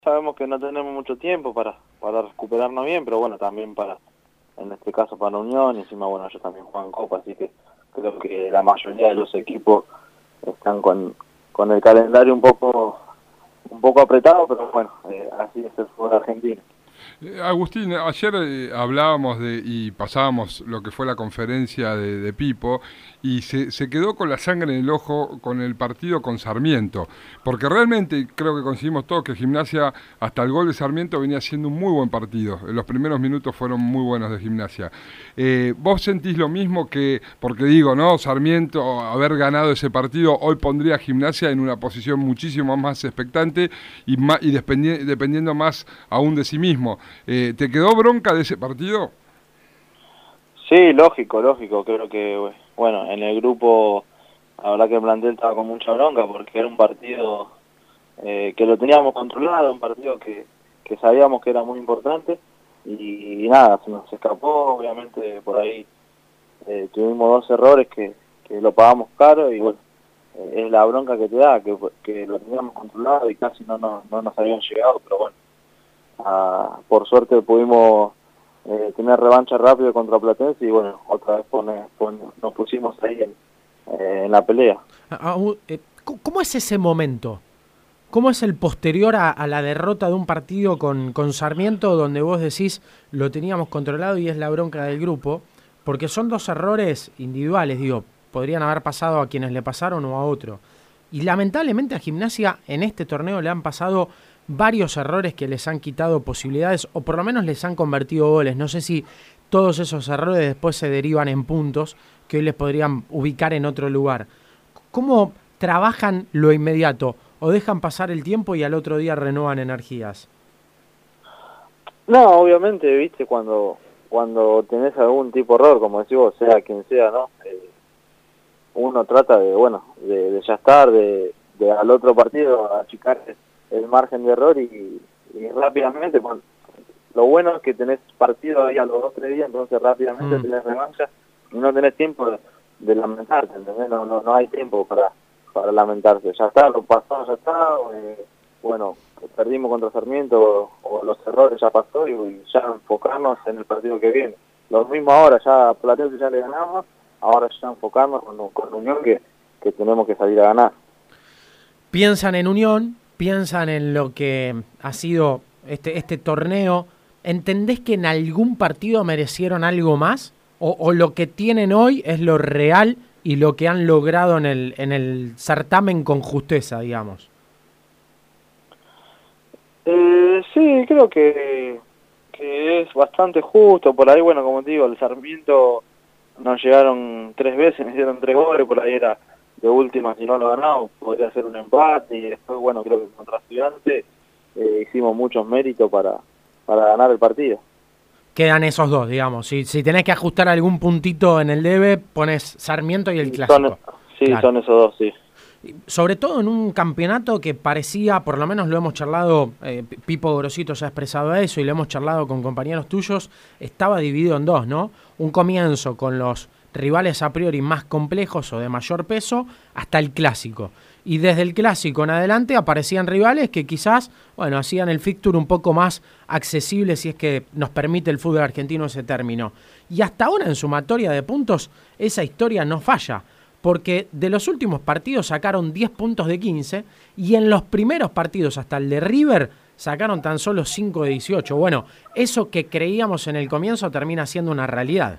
Sabemos que no tenemos mucho tiempo para recuperarnos bien, pero bueno, también en este caso para Unión, y encima bueno, ellos también juegan Copa, así que creo que la mayoría de los equipos están con el calendario un poco apretado, pero bueno, así es el fútbol argentino. Agustín, ayer hablábamos y pasábamos lo que fue la conferencia de Pipo y se quedó con la sangre en el ojo con el partido con Sarmiento, porque realmente creo que coincidimos todos que Gimnasia hasta el gol de Sarmiento venía siendo un muy buen partido. Los primeros minutos fueron muy buenos de Gimnasia. ¿Vos sentís lo mismo que, porque digo, ¿no? Sarmiento, haber ganado ese partido, hoy pondría a Gimnasia en una posición muchísimo más expectante y dependiendo más aún de sí mismo? ¿Te quedó bronca de ese partido? Sí, lógico, creo que bueno, en el grupo la verdad que el plantel estaba con mucha bronca porque era un partido que lo teníamos controlado, un partido que sabíamos que era muy importante y nada, se nos escapó, obviamente por ahí tuvimos 2 errores que lo pagamos caro y bueno, es la bronca que te da, que lo teníamos controlado y casi no nos habían llegado, pero bueno, por suerte pudimos tener revancha rápido contra Platense y bueno, otra vez nos pusimos ahí en la pelea. ¿Cómo es ese momento? ¿Cómo es el posterior a la derrota de un partido con Sarmiento donde vos decís lo teníamos controlado y es la bronca del grupo? Porque son 2 errores individuales, digo, podrían haber pasado a quienes le pasaron o a otro. Y lamentablemente a Gimnasia en este torneo le han pasado varios errores que les han quitado posibilidades o por lo menos les han convertido goles. No sé si todos esos errores después se derivan en puntos que hoy les podrían ubicar en otro lugar. ¿Cómo trabajan lo inmediato o dejan pasar el tiempo y al otro día renuevan energías? No, obviamente, viste, cuando tenés algún tipo de error, como decís vos, sea quien sea, ¿no? Uno trata de ya estar, de al otro partido achicar el margen de error y rápidamente, bueno, lo bueno es que tenés partido ahí a los 2 o 3 días, entonces rápidamente tenés revancha y no tenés tiempo de lamentarte, ¿entendés? No hay tiempo para lamentarse, ya está, lo pasado ya está, bueno, perdimos contra Sarmiento o los errores ya pasó y ya enfocarnos en el partido que viene. Lo mismo ahora, ya a Platense ya le ganamos, ahora ya enfocarnos con Unión que tenemos que salir a ganar. Piensan en Unión, piensan en lo que ha sido este torneo. ¿Entendés que en algún partido merecieron algo más? ¿O lo que tienen hoy es lo real y lo que han logrado en el certamen con justeza, digamos? Sí, creo que es bastante justo. Por ahí, bueno, como te digo, el Sarmiento nos llegaron 3 veces, nos dieron 3 goles, por ahí era de última, si no lo ganamos, podría ser un empate, y después, bueno, creo que contra Estudiantes hicimos muchos méritos para ganar el partido. Quedan esos dos, digamos. Si tenés que ajustar algún puntito en el debe, pones Sarmiento y el Y son, clásico. sí, Claro. son esos dos, sí. Sobre todo en un campeonato que parecía, por lo menos lo hemos charlado, Pipo Grosito ya ha expresado eso y lo hemos charlado con compañeros tuyos, estaba dividido en dos, ¿no? Un comienzo con los rivales a priori más complejos o de mayor peso hasta el clásico. Y desde el clásico en adelante aparecían rivales que quizás, bueno, hacían el fixture un poco más accesible si es que nos permite el fútbol argentino ese término. Y hasta ahora en sumatoria de puntos esa historia no falla, porque de los últimos partidos sacaron 10 puntos de 15 y en los primeros partidos hasta el de River sacaron tan solo 5 de 18. Bueno, eso que creíamos en el comienzo termina siendo una realidad.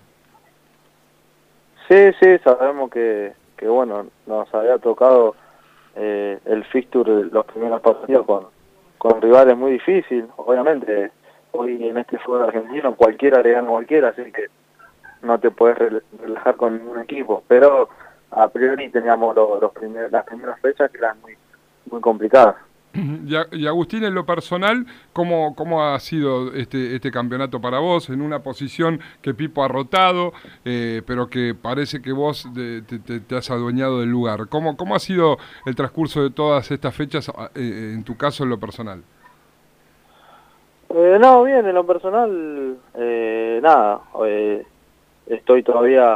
Sí, sabemos que bueno, nos había tocado el fixture de los primeros partidos con rivales muy difíciles. Obviamente, hoy en este fútbol argentino cualquiera le gana a cualquiera, así que no te puedes relajar con ningún equipo. Pero a priori teníamos las primeras fechas que eran muy complicadas. Y Agustín, en lo personal, ¿cómo ha sido este campeonato para vos? En una posición que Pipo ha rotado, pero que parece que vos te has adueñado del lugar. ¿Cómo ha sido el transcurso de todas estas fechas, en tu caso, en lo personal? No, bien, en lo personal, nada, estoy todavía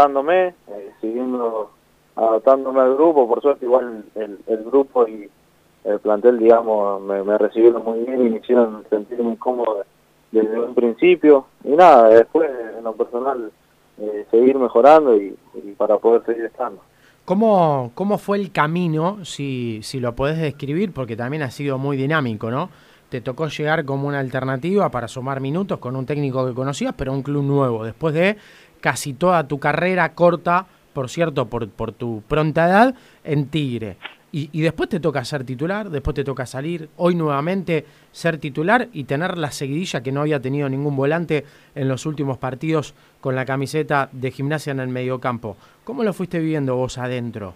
adaptándome, siguiendo adaptándome al grupo, por suerte igual el grupo y el plantel, digamos, me recibieron muy bien y me hicieron sentir muy cómodo desde un principio. Y nada, después, en lo personal, seguir mejorando y para poder seguir estando. ¿Cómo fue el camino, si lo podés describir? Porque también ha sido muy dinámico, ¿no? Te tocó llegar como una alternativa para sumar minutos con un técnico que conocías, pero un club nuevo, después de casi toda tu carrera corta, por cierto, por tu pronta edad, en Tigre. Y después te toca ser titular, después te toca salir, hoy nuevamente ser titular y tener la seguidilla que no había tenido ningún volante en los últimos partidos con la camiseta de Gimnasia en el mediocampo. ¿Cómo lo fuiste viviendo vos adentro?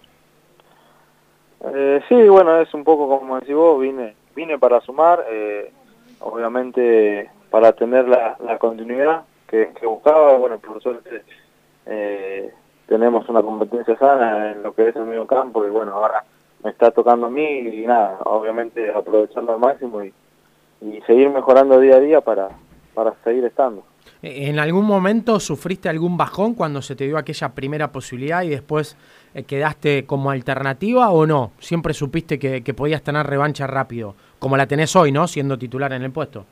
Sí, bueno, es un poco como decís vos, vine para sumar, obviamente para tener la continuidad que buscaba. Bueno, por suerte tenemos una competencia sana en lo que es el medio campo y bueno, ahora me está tocando a mí y nada, obviamente aprovecharlo al máximo y seguir mejorando día a día para seguir estando. ¿En algún momento sufriste algún bajón cuando se te dio aquella primera posibilidad y después quedaste como alternativa o no? ¿Siempre supiste que podías tener revancha rápido, como la tenés hoy, ¿no? Siendo titular en el puesto.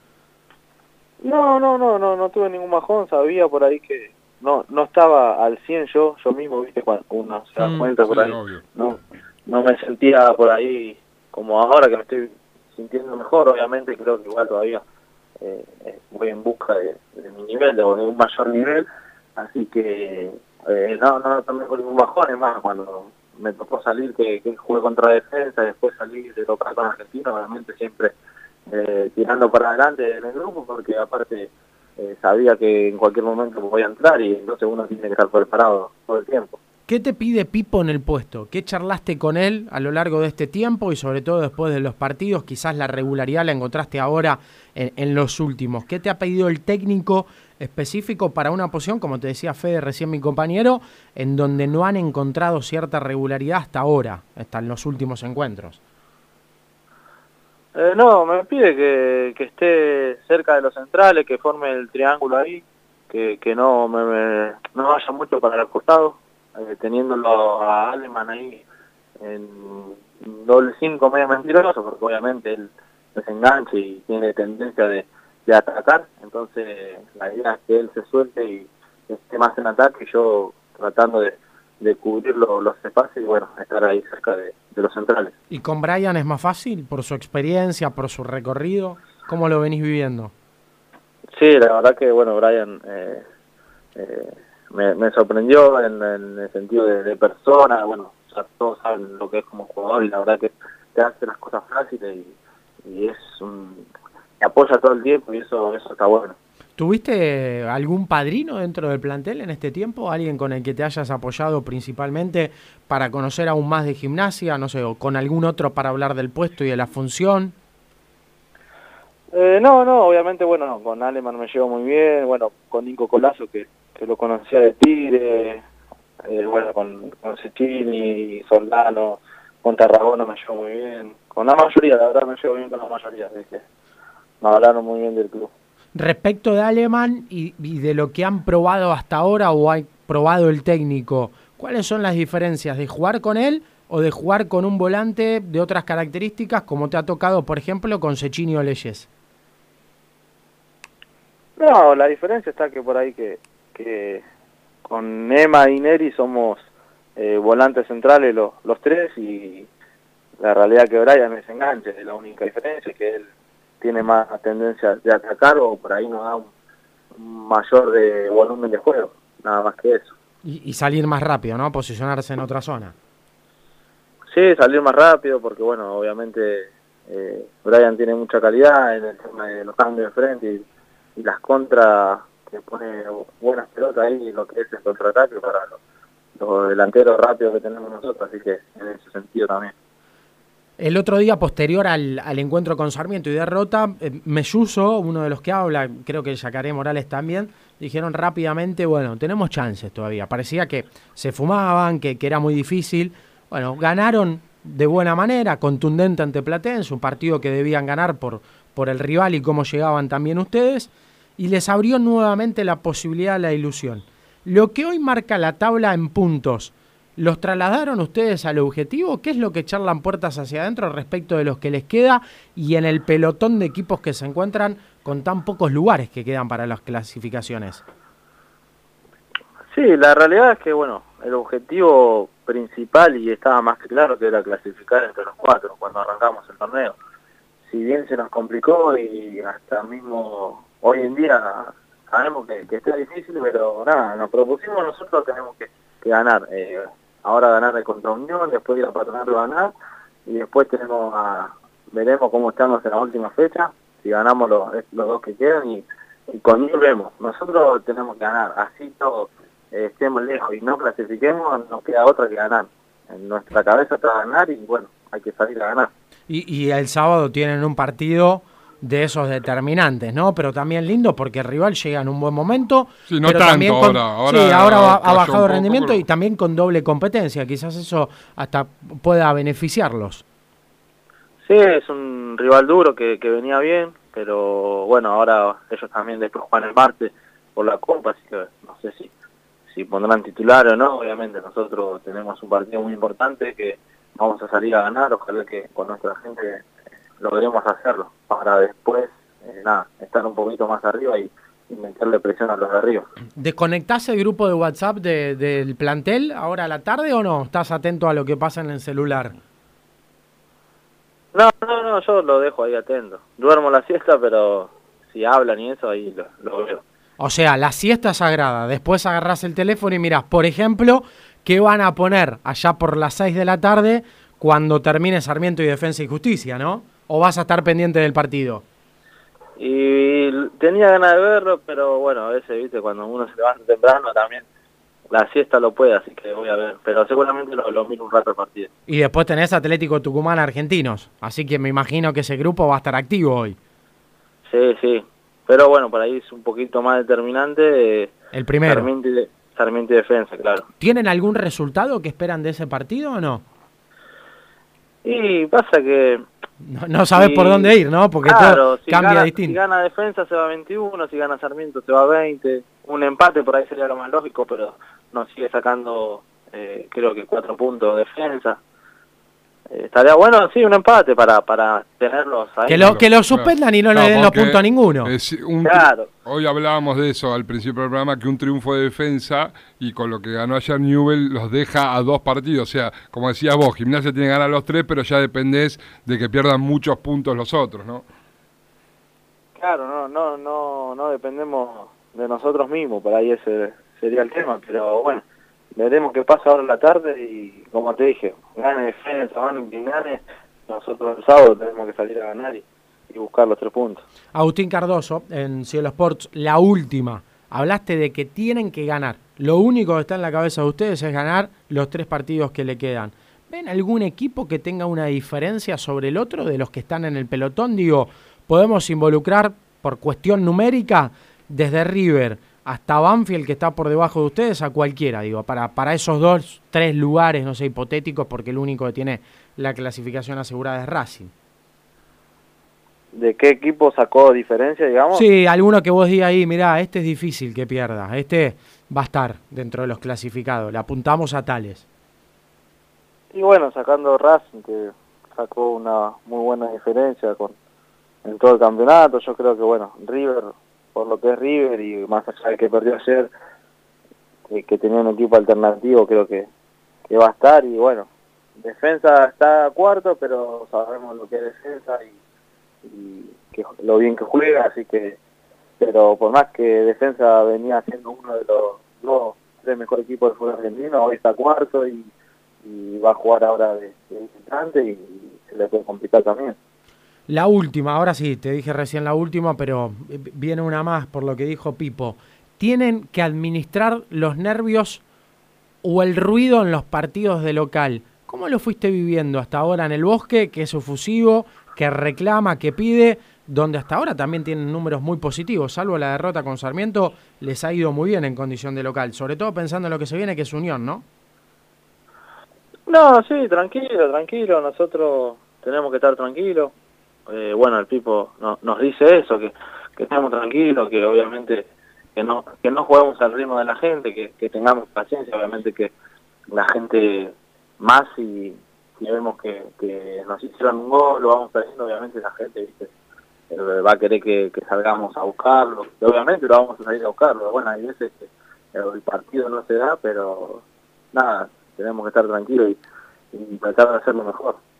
No tuve ningún bajón, sabía por ahí que no estaba al 100 yo mismo, viste, cuando uno se da cuenta por ahí. Obvio. No me sentía por ahí como ahora que me estoy sintiendo mejor. Obviamente creo que igual todavía voy en busca de mi nivel, de un mayor nivel, así que no tomé por ningún bajón. Es más, cuando me tocó salir que jugué contra Defensa, después salir de local con Argentina, obviamente siempre tirando para adelante en el grupo, porque aparte sabía que en cualquier momento voy a entrar y entonces uno tiene que estar preparado todo el tiempo. ¿Qué te pide Pipo en el puesto? ¿Qué charlaste con él a lo largo de este tiempo y sobre todo después de los partidos? Quizás la regularidad la encontraste ahora en los últimos. ¿Qué te ha pedido el técnico específico para una posición, como te decía Fede recién mi compañero, en donde no han encontrado cierta regularidad hasta ahora, hasta en los últimos encuentros? No, me pide que esté cerca de los centrales, que forme el triángulo ahí, que no no vaya mucho para el costado. Teniéndolo a Aleman ahí en doble 5 medio mentiroso, porque obviamente él se engancha y tiene tendencia de atacar, entonces la idea es que él se suelte y esté más en ataque, y yo tratando de cubrir los espacios y bueno, estar ahí cerca de los centrales. ¿Y con Brian es más fácil por su experiencia, por su recorrido? ¿Cómo lo venís viviendo? Sí, la verdad que bueno, Brian me sorprendió en el sentido de persona. Bueno, ya todos saben lo que es como jugador y la verdad que te hace las cosas fáciles y me apoya todo el tiempo y eso está bueno. ¿Tuviste algún padrino dentro del plantel en este tiempo? ¿Alguien con el que te hayas apoyado principalmente para conocer aún más de Gimnasia? No sé, o con algún otro para hablar del puesto y de la función. No, obviamente, bueno, con Aleman me llevo muy bien, bueno, con Nico Colazo que lo conocía de Tigre, bueno, con Cecchini, Soldano, con Tarragona me llevo muy bien, con la mayoría, la verdad me llevo bien con la mayoría, así que me hablaron muy bien del club. Respecto de Aleman y de lo que han probado hasta ahora o ha probado el técnico, ¿cuáles son las diferencias de jugar con él o de jugar con un volante de otras características como te ha tocado, por ejemplo, con Cecchini o Leyes? No, la diferencia está que por ahí que con Emma y Neri somos volantes centrales los tres y la realidad que Brian es enganche, es la única diferencia, que él tiene más tendencia de atacar o por ahí nos da un mayor de volumen de juego, nada más que eso. Y salir más rápido, ¿no? Posicionarse en otra zona. Sí, salir más rápido porque bueno, obviamente Brian tiene mucha calidad en el tema de los cambios de frente y las contras, que pone buenas pelotas ahí, lo que es el contraataque para los delanteros rápidos que tenemos nosotros, así que en ese sentido también. El otro día, posterior al encuentro con Sarmiento y derrota, Melluso, uno de los que habla, creo que Yacaré Morales también, dijeron rápidamente, bueno, tenemos chances todavía. Parecía que se fumaban, que era muy difícil. Bueno, ganaron de buena manera, contundente ante Platense, un partido que debían ganar por el rival y cómo llegaban también ustedes, y les abrió nuevamente la posibilidad de la ilusión. Lo que hoy marca la tabla en puntos, ¿Los trasladaron ustedes al objetivo? ¿Qué es lo que charlan puertas hacia adentro respecto de los que les queda y en el pelotón de equipos que se encuentran con tan pocos lugares que quedan para las clasificaciones? Sí, la realidad es que, bueno, el objetivo principal, y estaba más que claro, que era clasificar entre los 4 cuando arrancamos el torneo. Si bien se nos complicó y hasta mismo hoy en día sabemos que está difícil, pero nada, nos propusimos nosotros, tenemos que ganar. Ahora ganar de contra Unión, después ir a Patronato a ganar, y después veremos cómo estamos en la última fecha, si ganamos los 2 que quedan, y con ellos vemos. Nosotros tenemos que ganar, así todo estemos lejos y no clasifiquemos, nos queda otra que ganar. En nuestra cabeza está ganar y bueno, hay que salir a ganar. Y el sábado tienen un partido de esos determinantes, ¿no? Pero también lindo porque el rival llega en un buen momento. Sí, no pero tanto también ahora ha bajado el rendimiento, pero... y también con doble competencia. Quizás eso hasta pueda beneficiarlos. Sí, es un rival duro que venía bien, pero bueno, ahora ellos también después juegan el martes por la Copa, así que no sé si pondrán titular o no. Obviamente nosotros tenemos un partido muy importante que vamos a salir a ganar, ojalá que con nuestra gente logremos hacerlo, para después, estar un poquito más arriba y meterle presión a los de arriba. ¿Desconectás el grupo de WhatsApp del plantel ahora a la tarde o no? ¿Estás atento a lo que pasa en el celular? No, yo lo dejo ahí atento. Duermo la siesta, pero si hablan y eso, ahí lo veo. O sea, la siesta es sagrada. Después agarrás el teléfono y mirás, por ejemplo, qué van a poner allá por las 6 de la tarde cuando termine Sarmiento y Defensa y Justicia, ¿no? ¿O vas a estar pendiente del partido? Y tenía ganas de verlo, pero bueno, a veces, viste, cuando uno se levanta temprano también, la siesta lo puede, así que voy a ver. Pero seguramente lo miro un rato el partido. Y después tenés Atlético Tucumán Argentinos, así que me imagino que ese grupo va a estar activo hoy. Sí. Pero bueno, por ahí es un poquito más determinante. El primero. Sarmiento y Defensa, claro. ¿Tienen algún resultado que esperan de ese partido o no? Y pasa que... No sabés por dónde ir, ¿no? Porque todo cambia distinto. Si gana Defensa se va a 21, si gana Sarmiento se va a 20. Un empate por ahí sería lo más lógico, pero nos sigue sacando, creo que 4 puntos Defensa. Estaría bueno, sí, un empate para tenerlos ahí. Que lo suspendan y no le den los puntos a ninguno. Claro. Hoy hablábamos de eso al principio del programa, que un triunfo de Defensa y con lo que ganó ayer Newell los deja a 2 partidos. O sea, como decías vos, Gimnasia tiene que ganar los 3, pero ya dependés de que pierdan muchos puntos los otros, ¿no? Claro, no dependemos de nosotros mismos, por ahí ese sería el tema, pero bueno. Veremos qué pasa ahora en la tarde y, como te dije, gane Defensa, gane, nosotros el sábado tenemos que salir a ganar y buscar los 3 puntos. Agustín Cardoso, en Cielo Sports, la última. Hablaste de que tienen que ganar. Lo único que está en la cabeza de ustedes es ganar los 3 partidos que le quedan. ¿Ven algún equipo que tenga una diferencia sobre el otro de los que están en el pelotón? Digo, podemos involucrar por cuestión numérica desde River hasta Banfield, que está por debajo de ustedes, a cualquiera, digo, para esos 3 lugares, no sé, hipotéticos, porque el único que tiene la clasificación asegurada es Racing. ¿De qué equipo sacó diferencia, digamos? Sí, alguno que vos digas ahí, mirá, este es difícil que pierda, este va a estar dentro de los clasificados, le apuntamos a tales. Y bueno, sacando Racing, que sacó una muy buena diferencia en todo el campeonato, yo creo que, bueno, River, por lo que es River y más allá de que perdió ayer, que tenía un equipo alternativo, creo que va a estar. Y bueno, Defensa está cuarto, pero sabemos lo que es Defensa y que lo bien que juega, así que, pero por más que Defensa venía siendo uno de los 3 mejores equipos del fútbol argentino, hoy está cuarto y va a jugar ahora de visitante y se le puede complicar también. La última, ahora sí, te dije recién la última, pero viene una más por lo que dijo Pipo. ¿Tienen que administrar los nervios o el ruido en los partidos de local? ¿Cómo lo fuiste viviendo hasta ahora en el Bosque, que es efusivo, que reclama, que pide, donde hasta ahora también tienen números muy positivos, salvo la derrota con Sarmiento, les ha ido muy bien en condición de local, sobre todo pensando en lo que se viene, que es Unión, ¿no? No, sí, tranquilo, nosotros tenemos que estar tranquilos. Bueno, el Pipo nos dice eso, que estemos tranquilos, que obviamente que no juguemos al ritmo de la gente, que tengamos paciencia, obviamente que la gente más y si vemos que nos hicieron un gol, lo vamos perdiendo, obviamente la gente, ¿viste? Va a querer que salgamos a buscarlo, y obviamente lo vamos a salir a buscarlo. Bueno, hay veces que el partido no se da, pero nada, tenemos que estar tranquilos y tratar de hacerlo mejor.